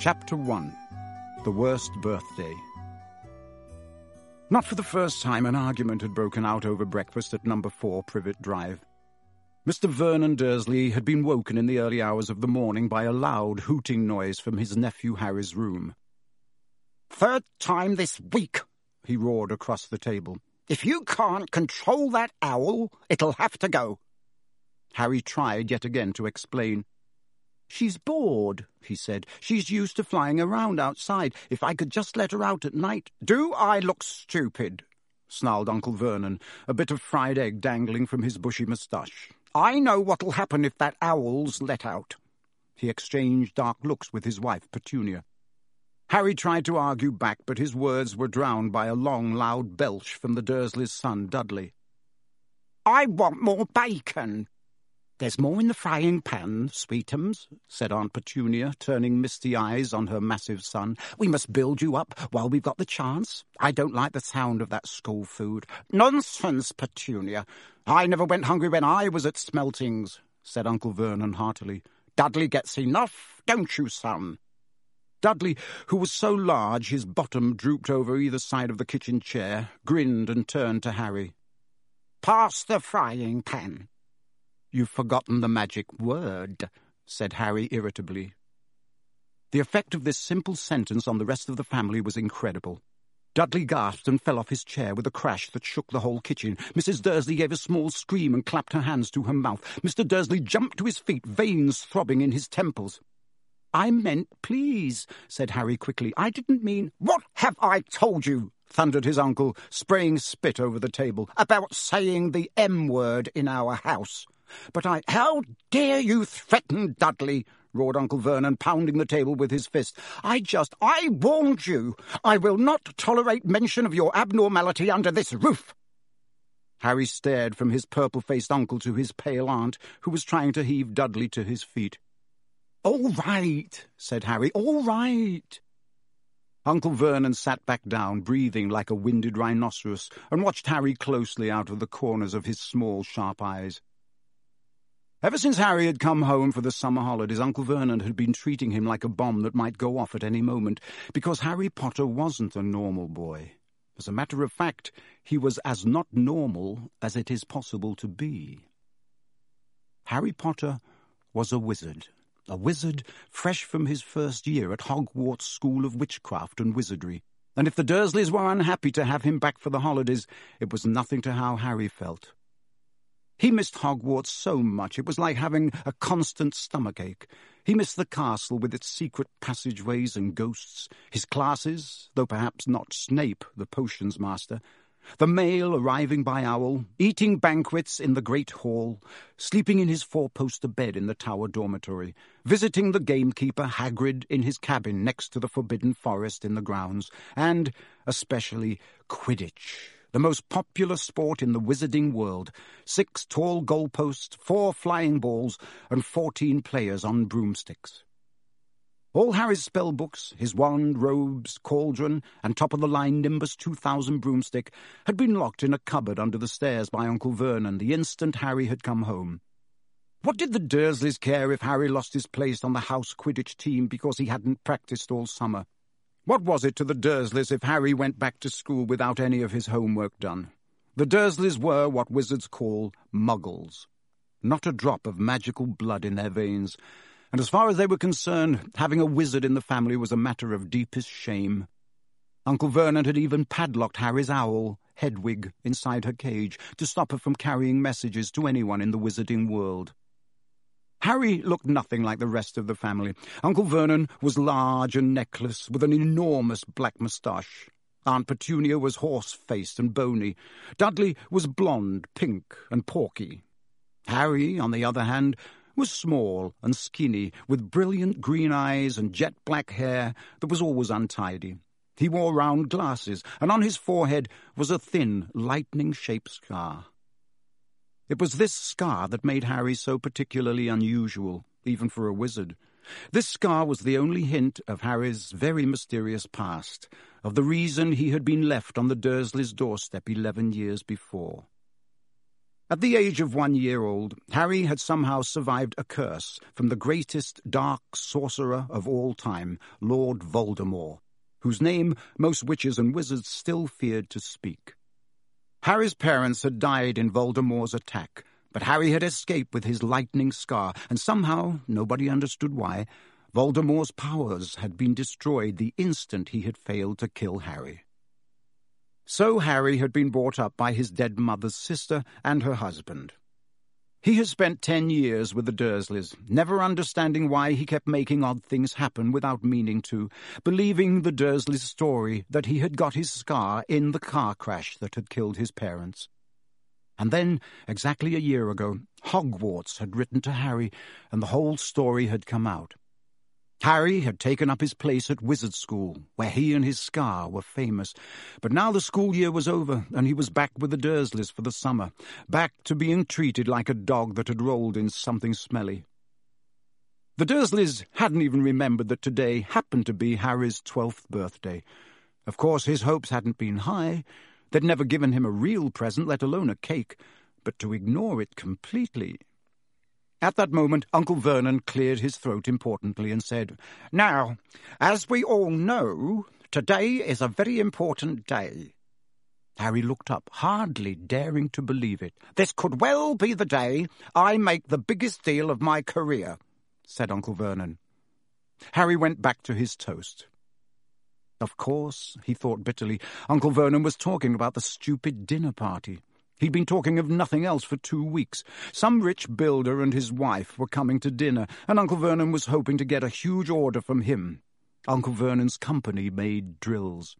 Chapter 1. The Worst Birthday. Not for the first time an argument had broken out over breakfast at number 4 Privet Drive. Mr. Vernon Dursley had been woken in the early hours of the morning by a loud hooting noise from his nephew Harry's room. "Third time this week," he roared across the table. "If you can't control that owl, it'll have to go." Harry tried yet again to explain. "She's bored," he said. "She's used to flying around outside. If I could just let her out at night—" "Do I look stupid?" snarled Uncle Vernon, a bit of fried egg dangling from his bushy moustache. "I know what'll happen if that owl's let out." He exchanged dark looks with his wife, Petunia. Harry tried to argue back, but his words were drowned by a long, loud belch from the Dursleys' son, Dudley. "I want more bacon." "There's more in the frying pan, Sweetums," said Aunt Petunia, turning misty eyes on her massive son. "We must build you up while we've got the chance. I don't like the sound of that school food." "Nonsense, Petunia. I never went hungry when I was at Smeltings," said Uncle Vernon heartily. "Dudley gets enough, don't you, son?" Dudley, who was so large his bottom drooped over either side of the kitchen chair, grinned and turned to Harry. "Pass the frying pan." "You've forgotten the magic word," said Harry irritably. The effect of this simple sentence on the rest of the family was incredible. Dudley gasped and fell off his chair with a crash that shook the whole kitchen. Mrs. Dursley gave a small scream and clapped her hands to her mouth. Mr. Dursley jumped to his feet, veins throbbing in his temples. "I meant please," said Harry quickly. "I didn't mean—" "What have I told you?" thundered his uncle, spraying spit over the table. "About saying the M-word in our house." "But I—" "How dare you threaten Dudley?" roared Uncle Vernon, pounding the table with his fist. "I warned you. I will not tolerate mention of your abnormality under this roof." Harry stared from his purple-faced uncle to his pale aunt, who was trying to heave Dudley to his feet. "All right," said Harry, "all right." Uncle Vernon sat back down, breathing like a winded rhinoceros, and watched Harry closely out of the corners of his small, sharp eyes. Ever since Harry had come home for the summer holidays, Uncle Vernon had been treating him like a bomb that might go off at any moment, because Harry Potter wasn't a normal boy. As a matter of fact, he was as not normal as it is possible to be. Harry Potter was a wizard fresh from his first year at Hogwarts School of Witchcraft and Wizardry, and if the Dursleys were unhappy to have him back for the holidays, it was nothing to how Harry felt. He missed Hogwarts so much it was like having a constant stomachache. He missed the castle with its secret passageways and ghosts, his classes, though perhaps not Snape, the potions master, the mail arriving by owl, eating banquets in the great hall, sleeping in his 4-poster bed in the tower dormitory, visiting the gamekeeper Hagrid in his cabin next to the Forbidden Forest in the grounds, and, especially, Quidditch, the most popular sport in the wizarding world. 6 tall goalposts, 4 flying balls, and 14 players on broomsticks. All Harry's spell books, his wand, robes, cauldron, and top-of-the-line Nimbus 2000 broomstick had been locked in a cupboard under the stairs by Uncle Vernon the instant Harry had come home. What did the Dursleys care if Harry lost his place on the house Quidditch team because he hadn't practiced all summer? What was it to the Dursleys if Harry went back to school without any of his homework done? The Dursleys were what wizards call muggles. Not a drop of magical blood in their veins, and as far as they were concerned, having a wizard in the family was a matter of deepest shame. Uncle Vernon had even padlocked Harry's owl, Hedwig, inside her cage to stop her from carrying messages to anyone in the wizarding world. Harry looked nothing like the rest of the family. Uncle Vernon was large and neckless, with an enormous black moustache. Aunt Petunia was horse-faced and bony. Dudley was blonde, pink, and porky. Harry, on the other hand, was small and skinny, with brilliant green eyes and jet-black hair that was always untidy. He wore round glasses, and on his forehead was a thin, lightning-shaped scar. It was this scar that made Harry so particularly unusual, even for a wizard. This scar was the only hint of Harry's very mysterious past, of the reason he had been left on the Dursleys' doorstep 11 years before. At the age of 1 year old, Harry had somehow survived a curse from the greatest dark sorcerer of all time, Lord Voldemort, whose name most witches and wizards still feared to speak. Harry's parents had died in Voldemort's attack, but Harry had escaped with his lightning scar, and somehow, nobody understood why, Voldemort's powers had been destroyed the instant he had failed to kill Harry. So Harry had been brought up by his dead mother's sister and her husband. He had spent 10 years with the Dursleys, never understanding why he kept making odd things happen without meaning to, believing the Dursleys' story that he had got his scar in the car crash that had killed his parents. And then, exactly a year ago, Hogwarts had written to Harry, and the whole story had come out. Harry had taken up his place at Wizard School, where he and his scar were famous. But now the school year was over, and he was back with the Dursleys for the summer, back to being treated like a dog that had rolled in something smelly. The Dursleys hadn't even remembered that today happened to be Harry's 12th birthday. Of course, his hopes hadn't been high. They'd never given him a real present, let alone a cake. But to ignore it completely... At that moment, Uncle Vernon cleared his throat importantly and said, "Now, as we all know, today is a very important day." Harry looked up, hardly daring to believe it. "This could well be the day I make the biggest deal of my career," said Uncle Vernon. Harry went back to his toast. Of course, he thought bitterly, Uncle Vernon was talking about the stupid dinner party. He'd been talking of nothing else for 2 weeks. Some rich builder and his wife were coming to dinner, and Uncle Vernon was hoping to get a huge order from him. Uncle Vernon's company made drills.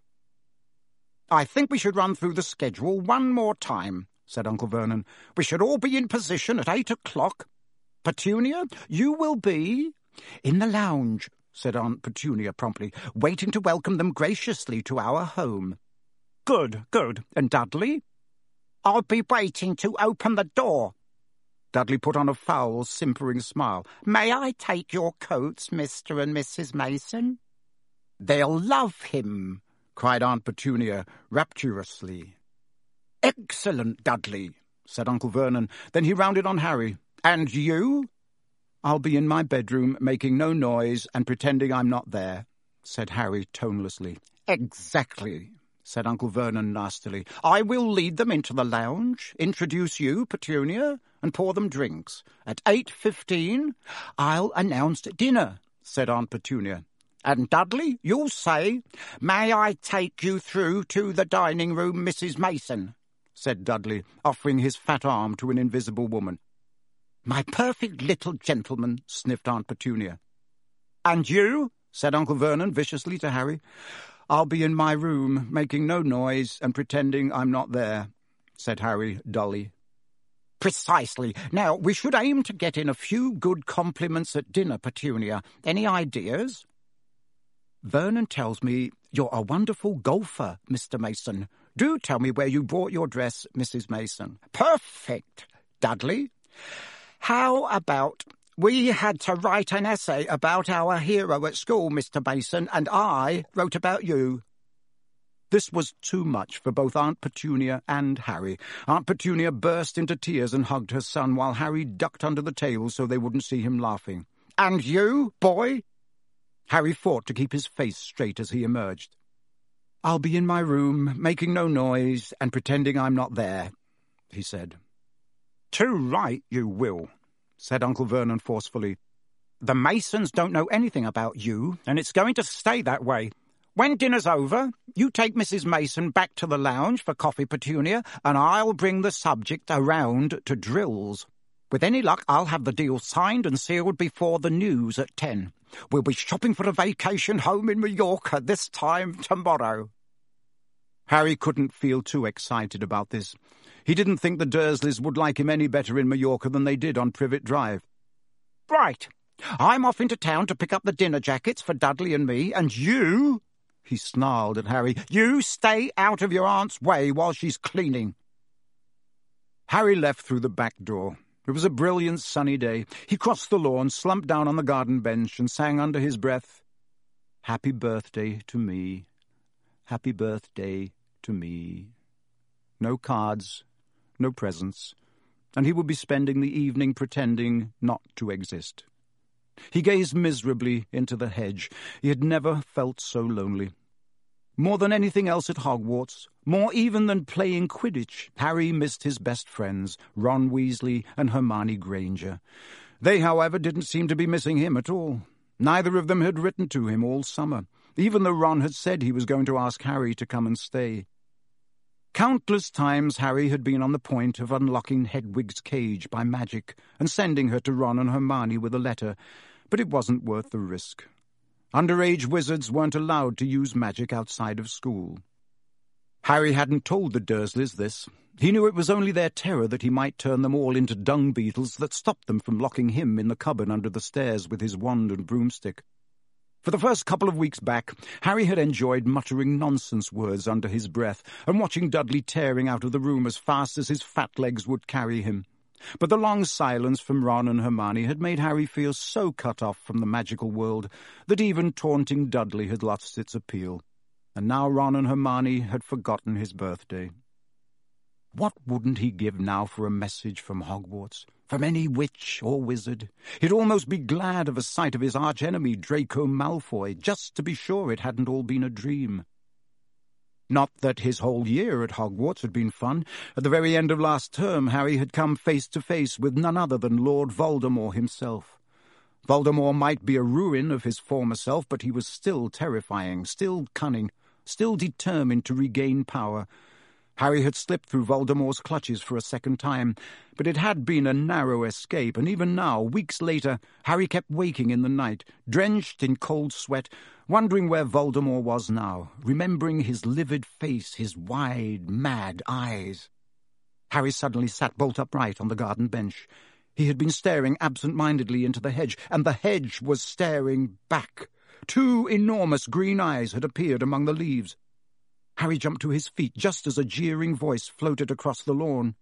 "I think we should run through the schedule one more time," said Uncle Vernon. "We should all be in position at 8 o'clock. Petunia, you will be—" "In the lounge," said Aunt Petunia promptly, "waiting to welcome them graciously to our home." "Good, good. And Dudley?" "I'll be waiting to open the door." Dudley put on a foul, simpering smile. "May I take your coats, Mr. and Mrs. Mason?" "They'll love him," cried Aunt Petunia rapturously. "Excellent, Dudley," said Uncle Vernon. Then he rounded on Harry. "And you?" "I'll be in my bedroom, making no noise and pretending I'm not there," said Harry tonelessly. "Exactly," said Uncle Vernon nastily. "I will lead them into the lounge, introduce you, Petunia, and pour them drinks. At 8:15, I'll announce dinner," said Aunt Petunia. "And Dudley, you'll say, 'May I take you through to the dining room, Mrs. Mason?'" said Dudley, offering his fat arm to an invisible woman. "My perfect little gentleman," sniffed Aunt Petunia. "And you?" said Uncle Vernon viciously to Harry. "I'll be in my room, making no noise and pretending I'm not there," said Harry dully. "Precisely. Now, we should aim to get in a few good compliments at dinner, Petunia. Any ideas?" "Vernon tells me you're a wonderful golfer, Mr. Mason. Do tell me where you bought your dress, Mrs. Mason." "Perfect. Dudley, how about... We had to write an essay about our hero at school, Mr. Mason, and I wrote about you." This was too much for both Aunt Petunia and Harry. Aunt Petunia burst into tears and hugged her son, while Harry ducked under the table so they wouldn't see him laughing. "And you, boy?" Harry fought to keep his face straight as he emerged. "I'll be in my room, making no noise and pretending I'm not there," he said. "Too right you will," said Uncle Vernon forcefully. "The Masons don't know anything about you, and it's going to stay that way. When dinner's over, you take Mrs. Mason back to the lounge for coffee, Petunia, and I'll bring the subject around to drills. With any luck, I'll have the deal signed and sealed before the news at 10. We'll be shopping for a vacation home in Mallorca this time tomorrow." Harry couldn't feel too excited about this. He didn't think the Dursleys would like him any better in Mallorca than they did on Privet Drive. "Right. I'm off into town to pick up the dinner jackets for Dudley and me, and you," he snarled at Harry, "you stay out of your aunt's way while she's cleaning." Harry left through the back door. It was a brilliant sunny day. He crossed the lawn, slumped down on the garden bench, and sang under his breath, "Happy birthday to me. Happy birthday to me." No cards, no presents, and he would be spending the evening pretending not to exist. He gazed miserably into the hedge. He had never felt so lonely. More than anything else at Hogwarts, more even than playing Quidditch, Harry missed his best friends, Ron Weasley and Hermione Granger. They, however, didn't seem to be missing him at all. Neither of them had written to him all summer, even though Ron had said he was going to ask Harry to come and stay. Countless times Harry had been on the point of unlocking Hedwig's cage by magic and sending her to Ron and Hermione with a letter, but it wasn't worth the risk. Underage wizards weren't allowed to use magic outside of school. Harry hadn't told the Dursleys this. He knew it was only their terror that he might turn them all into dung beetles that stopped them from locking him in the cupboard under the stairs with his wand and broomstick. For the first couple of weeks back, Harry had enjoyed muttering nonsense words under his breath and watching Dudley tearing out of the room as fast as his fat legs would carry him. But the long silence from Ron and Hermione had made Harry feel so cut off from the magical world that even taunting Dudley had lost its appeal. And now Ron and Hermione had forgotten his birthday. What wouldn't he give now for a message from Hogwarts? From any witch or wizard? He'd almost be glad of a sight of his arch-enemy Draco Malfoy, just to be sure it hadn't all been a dream. Not that his whole year at Hogwarts had been fun. At the very end of last term, Harry had come face to face with none other than Lord Voldemort himself. Voldemort might be a ruin of his former self, but he was still terrifying, still cunning, still determined to regain power. Harry had slipped through Voldemort's clutches for a second time, but it had been a narrow escape, and even now, weeks later, Harry kept waking in the night, drenched in cold sweat, wondering where Voldemort was now, remembering his livid face, his wide, mad eyes. Harry suddenly sat bolt upright on the garden bench. He had been staring absent-mindedly into the hedge, and the hedge was staring back. 2 enormous green eyes had appeared among the leaves. Harry jumped to his feet just as a jeering voice floated across the lawn.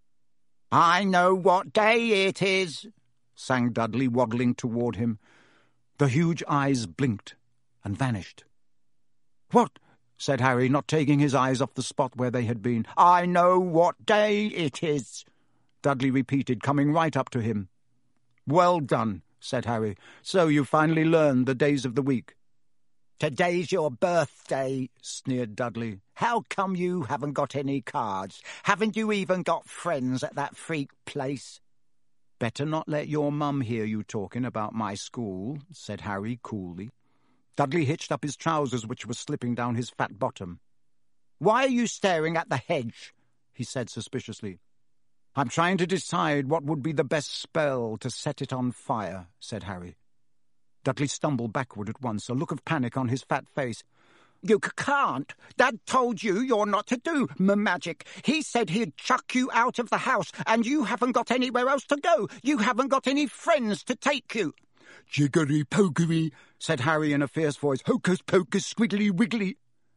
"I know what day it is," sang Dudley, waddling toward him. The huge eyes blinked and vanished. "What?" said Harry, not taking his eyes off the spot where they had been. "I know what day it is," Dudley repeated, coming right up to him. "Well done," said Harry. "So you finally learned the days of the week." "Today's your birthday," sneered Dudley. "How come you haven't got any cards? Haven't you even got friends at that freak place?" "Better not let your mum hear you talking about my school," said Harry coolly. Dudley hitched up his trousers, which were slipping down his fat bottom. "Why are you staring at the hedge?" he said suspiciously. "I'm trying to decide what would be the best spell to set it on fire," said Harry. Dudley stumbled backward at once, a look of panic on his fat face. "You can't. Dad told you you're not to do magic. He said he'd chuck you out of the house, and you haven't got anywhere else to go. You haven't got any friends to take you." "Jiggery-pokery," said Harry in a fierce voice. "Hocus-pocus, squiggly-wiggly."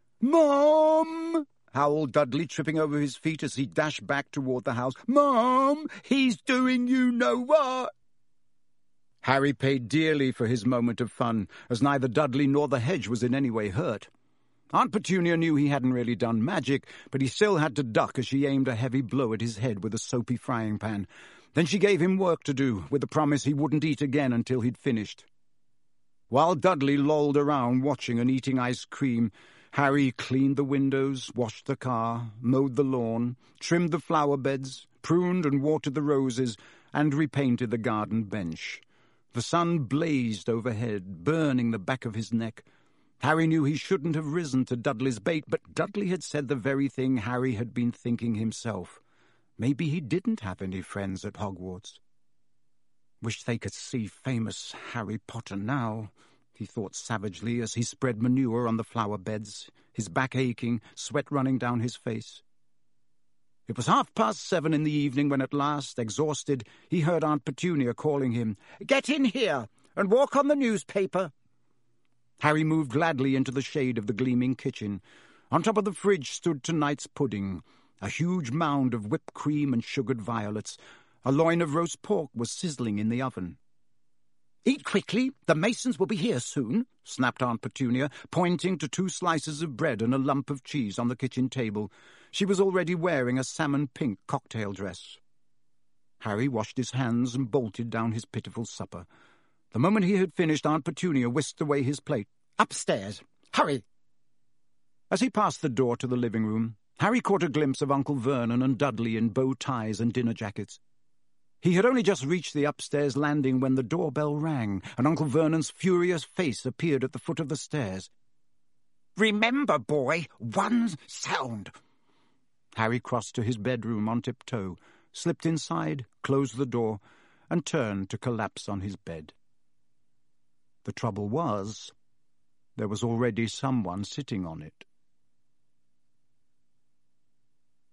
"Mom!" howled Dudley, tripping over his feet as he dashed back toward the house. "Mom, he's doing you no what." Harry paid dearly for his moment of fun, as neither Dudley nor the hedge was in any way hurt. Aunt Petunia knew he hadn't really done magic, but he still had to duck as she aimed a heavy blow at his head with a soapy frying pan. Then she gave him work to do, with the promise he wouldn't eat again until he'd finished. While Dudley lolled around watching and eating ice cream, Harry cleaned the windows, washed the car, mowed the lawn, trimmed the flower beds, pruned and watered the roses, and repainted the garden bench. The sun blazed overhead, burning the back of his neck. Harry knew he shouldn't have risen to Dudley's bait, but Dudley had said the very thing Harry had been thinking himself. Maybe he didn't have any friends at Hogwarts. "Wish they could see famous Harry Potter now," he thought savagely as he spread manure on the flower beds, his back aching, sweat running down his face. It was 7:30 in the evening when at last, exhausted, he heard Aunt Petunia calling him. "Get in here and walk on the newspaper." Harry moved gladly into the shade of the gleaming kitchen. On top of the fridge stood tonight's pudding, a huge mound of whipped cream and sugared violets. A loin of roast pork was sizzling in the oven. "Eat quickly, the Masons will be here soon," snapped Aunt Petunia, pointing to 2 slices of bread and a lump of cheese on the kitchen table. She was already wearing a salmon-pink cocktail dress. Harry washed his hands and bolted down his pitiful supper. The moment he had finished, Aunt Petunia whisked away his plate. "Upstairs! Hurry!" As he passed the door to the living room, Harry caught a glimpse of Uncle Vernon and Dudley in bow ties and dinner jackets. He had only just reached the upstairs landing when the doorbell rang, and Uncle Vernon's furious face appeared at the foot of the stairs. "Remember, boy, one sound." Harry crossed to his bedroom on tiptoe, slipped inside, closed the door, and turned to collapse on his bed. The trouble was, there was already someone sitting on it.